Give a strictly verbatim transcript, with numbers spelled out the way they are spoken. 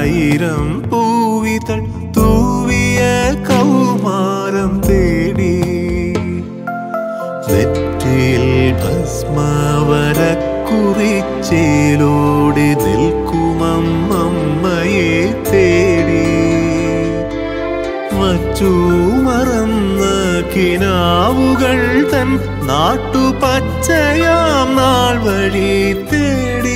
ആയിരം പൂവിതൾ തൂവിയ കൗമാരം തേടി നെറ്റിയിൽ ഭസ്മവരക്കുറിച്ചേലോടെ നിൽക്കുമമ്മയെ തേടി വച്ചു മറന്ന കിനാവുകൾ തൻ നാട്ടുപച്ചയാം നാൾ വഴി തേടി